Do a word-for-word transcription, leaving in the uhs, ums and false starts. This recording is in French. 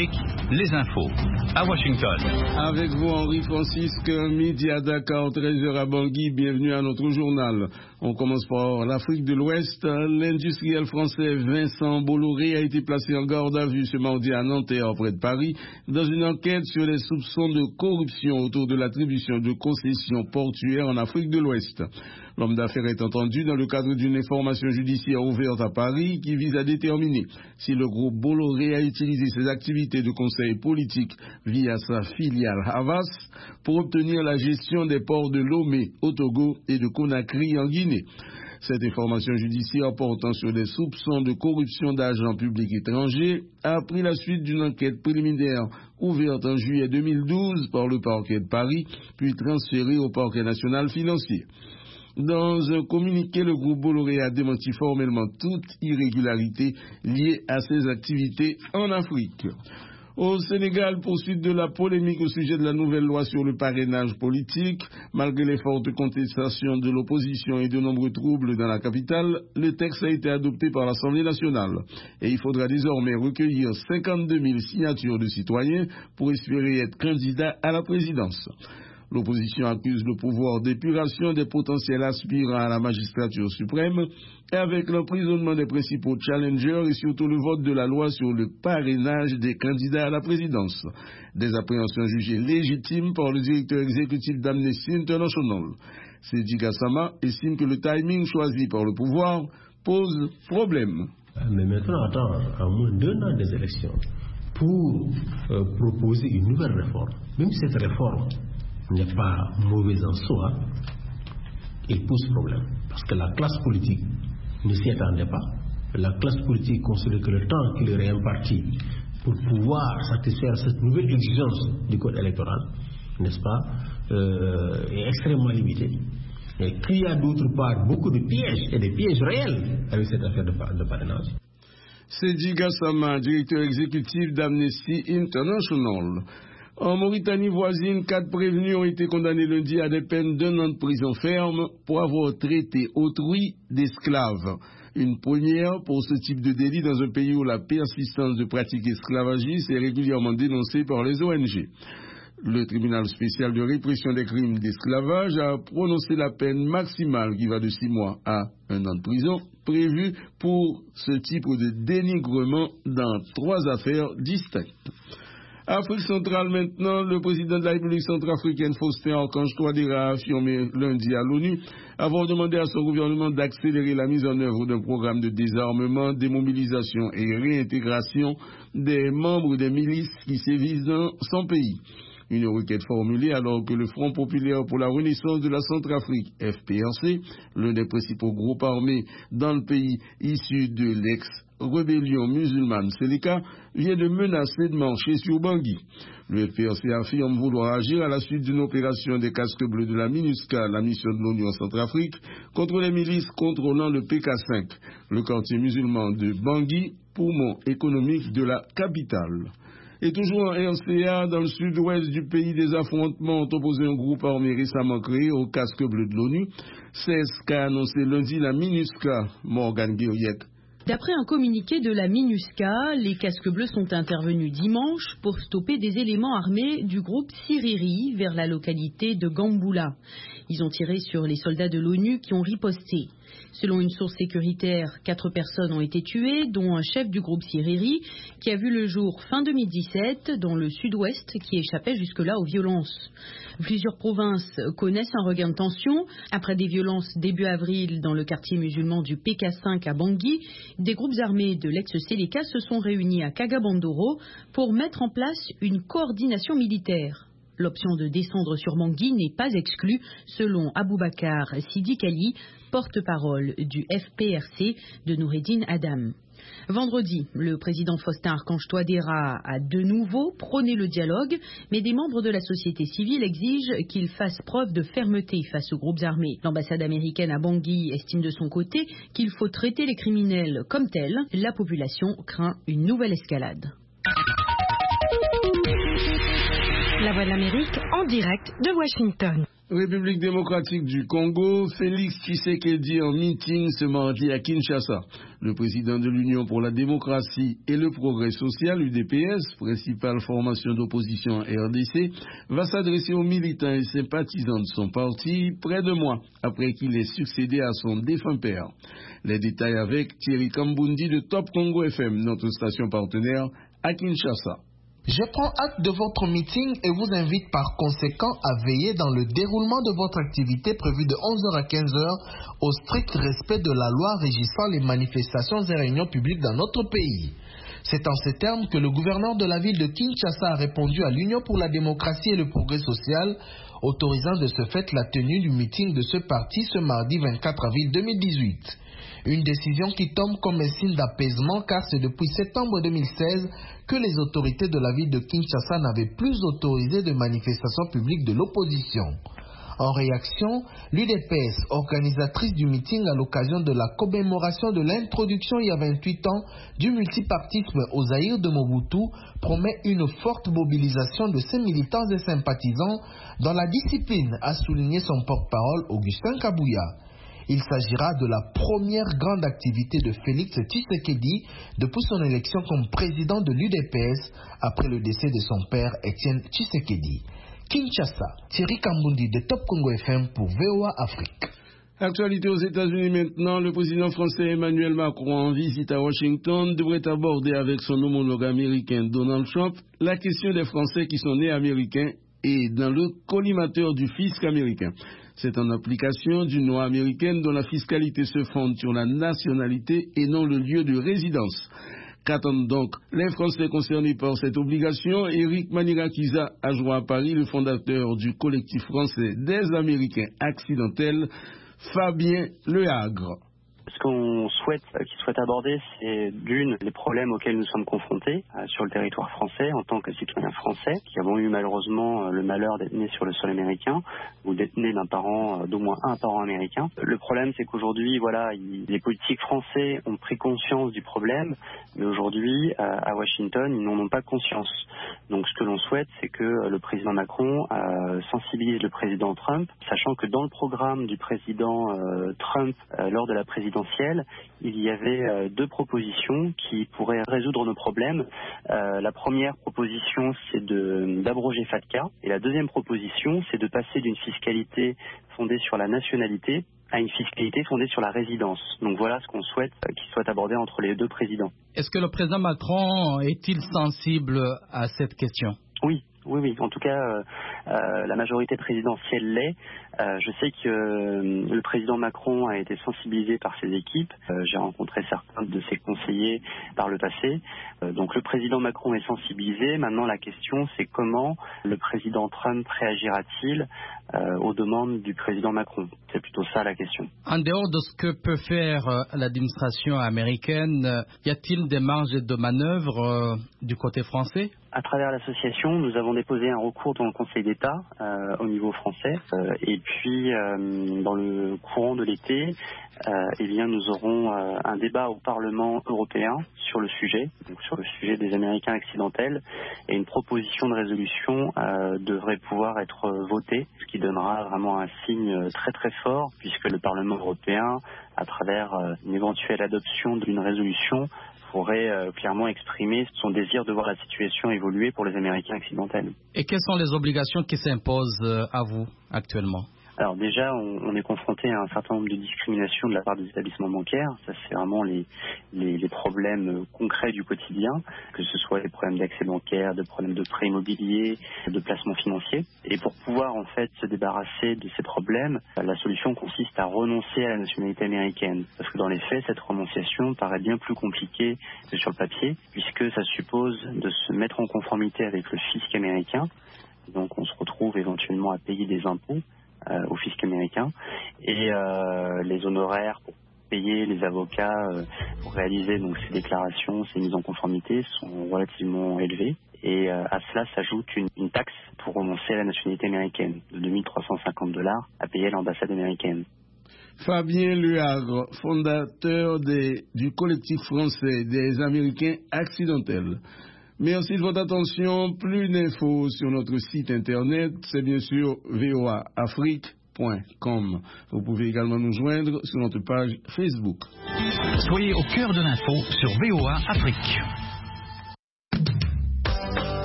Afrique, les infos. À Washington. Avec vous, Henri Francisque, midi à Dakar, treize heures à Bangui. Bienvenue à notre journal. On commence par l'Afrique de l'Ouest. L'industriel français Vincent Bolloré a été placé en garde à vue ce mardi à Nanterre, près de Paris, dans une enquête sur les soupçons de corruption autour de l'attribution de concessions portuaires en Afrique de l'Ouest. L'homme d'affaires est entendu dans le cadre d'une information judiciaire ouverte à Paris qui vise à déterminer si le groupe Bolloré a utilisé ses activités de conseil politique via sa filiale Havas pour obtenir la gestion des ports de Lomé au Togo et de Conakry en Guinée. Cette information judiciaire portant sur des soupçons de corruption d'agents publics étrangers a pris la suite d'une enquête préliminaire ouverte en juillet deux mille douze par le parquet de Paris, puis transférée au parquet national financier. Dans un communiqué, le groupe Bolloré a démenti formellement toute irrégularité liée à ses activités en Afrique. Au Sénégal, poursuite de la polémique au sujet de la nouvelle loi sur le parrainage politique. Malgré les fortes contestations de l'opposition et de nombreux troubles dans la capitale, le texte a été adopté par l'Assemblée nationale. Et il faudra désormais recueillir cinquante-deux mille signatures de citoyens pour espérer être candidat à la présidence. L'opposition accuse le pouvoir d'épuration des potentiels aspirants à la magistrature suprême avec l'emprisonnement des principaux challengers et surtout le vote de la loi sur le parrainage des candidats à la présidence. Des appréhensions jugées légitimes par le directeur exécutif d'Amnesty International. Seydi Gassama estime que le timing choisi par le pouvoir pose problème. Mais maintenant, attends, à moins d'un an des élections, pour euh, proposer une nouvelle réforme, même si cette réforme n'est pas mauvaise en soi, il pose problème. Parce que la classe politique ne s'y attendait pas. La classe politique considère que le temps qui leur est imparti pour pouvoir satisfaire cette nouvelle exigence du code électoral, n'est-ce pas, euh, est extrêmement limité. Et qu'il y a d'autre part beaucoup de pièges, et des pièges réels avec cette affaire de, de parrainage. Seydi Gassama, directeur exécutif d'Amnesty International. En Mauritanie voisine, quatre prévenus ont été condamnés lundi à des peines d'un an de prison ferme pour avoir traité autrui d'esclaves. Une première pour ce type de délit dans un pays où la persistance de pratiques esclavagistes est régulièrement dénoncée par les O N G. Le tribunal spécial de répression des crimes d'esclavage a prononcé la peine maximale qui va de six mois à un an de prison prévue pour ce type de dénigrement dans trois affaires distinctes. Afrique centrale maintenant, le président de la République centrafricaine Faustin Archange Touadéra a affirmé lundi à l'ONU avoir demandé à son gouvernement d'accélérer la mise en œuvre d'un programme de désarmement, démobilisation et réintégration des membres des milices qui sévissent dans son pays. Une requête formulée alors que le Front populaire pour la renaissance de la Centrafrique, F P R C, l'un des principaux groupes armés dans le pays issu de l'ex-rébellion musulmane Seleka, vient de menacer de marcher sur Bangui. Le F P R C affirme vouloir agir à la suite d'une opération des casques bleus de la MINUSCA, la mission de l'ONU en Centrafrique, contre les milices contrôlant le P K cinq, le quartier musulman de Bangui, poumon économique de la capitale. Et toujours en R C A, dans le sud-ouest du pays, des affrontements ont opposé un groupe armé récemment créé au casque bleu de l'ONU. C'est ce qu'a annoncé lundi la MINUSCA, Morgan Guiriec. D'après un communiqué de la MINUSCA, les casques bleus sont intervenus dimanche pour stopper des éléments armés du groupe Siriri vers la localité de Gamboula. Ils ont tiré sur les soldats de l'ONU qui ont riposté. Selon une source sécuritaire, quatre personnes ont été tuées, dont un chef du groupe Siriri, qui a vu le jour fin deux mille dix-sept dans le sud-ouest, qui échappait jusque-là aux violences. Plusieurs provinces connaissent un regain de tension. Après des violences début avril dans le quartier musulman du P K cinq à Bangui, des groupes armés de l'ex-Seleka se sont réunis à Kagabandoro pour mettre en place une coordination militaire. L'option de descendre sur Bangui n'est pas exclue, selon Aboubacar Sidikali, porte-parole du F P R C de Noureddine Adam. Vendredi, le président Faustin Archange Touadéra a de nouveau prôné le dialogue, mais des membres de la société civile exigent qu'il fasse preuve de fermeté face aux groupes armés. L'ambassade américaine à Bangui estime de son côté qu'il faut traiter les criminels comme tels. La population craint une nouvelle escalade. La Voix de l'Amérique en direct de Washington. République démocratique du Congo, Félix Tshisekedi en meeting ce mardi à Kinshasa. Le président de l'Union pour la démocratie et le progrès social, U D P S, principale formation d'opposition R D C, va s'adresser aux militants et sympathisants de son parti près de mois après qu'il ait succédé à son défunt père. Les détails avec Thierry Kambundi de Top Congo F M, notre station partenaire à Kinshasa. Je prends acte de votre meeting et vous invite par conséquent à veiller dans le déroulement de votre activité prévue de onze heures à quinze heures au strict respect de la loi régissant les manifestations et réunions publiques dans notre pays. C'est en ces termes que le gouverneur de la ville de Kinshasa a répondu à l'Union pour la démocratie et le progrès social, autorisant de ce fait la tenue du meeting de ce parti ce mardi vingt-quatre avril deux mille dix-huit. Une décision qui tombe comme un signe d'apaisement car c'est depuis septembre deux mille seize que les autorités de la ville de Kinshasa n'avaient plus autorisé de manifestations publiques de l'opposition. En réaction, l'U D P S, organisatrice du meeting à l'occasion de la commémoration de l'introduction il y a vingt-huit ans du multipartisme au Zaïre de Mobutu, promet une forte mobilisation de ses militants et sympathisants dans la discipline, a souligné son porte-parole Augustin Kabouya. Il s'agira de la première grande activité de Félix Tshisekedi depuis son élection comme président de l'U D P S après le décès de son père Étienne Tshisekedi. Kinshasa, Thierry Kambundi de Top Congo F M pour V O A Afrique. Actualité aux États-Unis maintenant, le président français Emmanuel Macron en visite à Washington devrait aborder avec son homologue américain Donald Trump la question des Français qui sont nés américains et dans le collimateur du fisc américain. C'est en application d'une loi américaine dont la fiscalité se fonde sur la nationalité et non le lieu de résidence. Qu'attendent donc les Français concernés par cette obligation? Éric Manirakiza a joint à Paris le fondateur du collectif français des Américains accidentels, Fabien Lehagre. Ce qu'on souhaite, euh, qu'il souhaite aborder, c'est d'une, les problèmes auxquels nous sommes confrontés euh, sur le territoire français en tant que citoyens français, qui avons eu malheureusement euh, le malheur d'être nés sur le sol américain ou d'être nés d'un parent, euh, d'au moins un parent américain. Le problème, c'est qu'aujourd'hui, voilà, il, les politiques français ont pris conscience du problème, mais aujourd'hui, euh, à Washington, ils n'en ont pas conscience. Donc, ce que l'on souhaite, c'est que euh, le président Macron euh, sensibilise le président Trump, sachant que dans le programme du président euh, Trump, euh, lors de la présidentielle, il y avait euh, deux propositions qui pourraient résoudre nos problèmes. Euh, la première proposition, c'est de, d'abroger FATCA. Et la deuxième proposition, c'est de passer d'une fiscalité fondée sur la nationalité à une fiscalité fondée sur la résidence. Donc voilà ce qu'on souhaite euh, qu'il soit abordé entre les deux présidents. Est-ce que le président Macron est-il sensible à cette question? Oui. Oui, oui. En tout cas, euh, euh, la majorité présidentielle l'est. Euh, je sais que euh, le président Macron a été sensibilisé par ses équipes. Euh, j'ai rencontré certains de ses conseillers par le passé. Euh, donc le président Macron est sensibilisé. Maintenant, la question, c'est comment le président Trump réagira-t-il euh, aux demandes du président Macron? C'est plutôt ça la question. En dehors de ce que peut faire euh, l'administration américaine, euh, y a-t-il des marges de manœuvre euh, du côté français? À travers l'association, nous avons déposé un recours dans le Conseil d'État euh, au niveau français. Euh, et puis, euh, dans le courant de l'été, euh, eh bien, nous aurons euh, un débat au Parlement européen sur le sujet, donc sur le sujet des Américains accidentels. Et une proposition de résolution euh, devrait pouvoir être votée, ce qui donnera vraiment un signe très très fort, puisque le Parlement européen, à travers euh, une éventuelle adoption d'une résolution, pourrait euh, clairement exprimer son désir de voir la situation évoluer pour les Américains accidentels. Et quelles sont les obligations qui s'imposent euh, à vous actuellement? Alors déjà, on, on est confronté à un certain nombre de discriminations de la part des établissements bancaires. Ça, c'est vraiment les, les, les problèmes concrets du quotidien, que ce soit les problèmes d'accès bancaire, de problèmes de prêts immobiliers, de placements financiers. Et pour pouvoir en fait se débarrasser de ces problèmes, la solution consiste à renoncer à la nationalité américaine. Parce que dans les faits, cette renonciation paraît bien plus compliquée que sur le papier, puisque ça suppose de se mettre en conformité avec le fisc américain. Donc on se retrouve éventuellement à payer des impôts Euh, au fisc américain et euh, les honoraires pour payer les avocats euh, pour réaliser donc ces déclarations, ces mises en conformité sont relativement élevés et euh, à cela s'ajoute une, une taxe pour renoncer à la nationalité américaine de deux mille trois cent cinquante dollars à payer à l'ambassade américaine. Fabien Lehagre, fondateur des, du collectif français des Américains accidentels. Merci de votre attention. Plus d'infos sur notre site internet, c'est bien sûr v o a afrique point com. Vous pouvez également nous joindre sur notre page Facebook. Soyez au cœur de l'info sur V O A Afrique.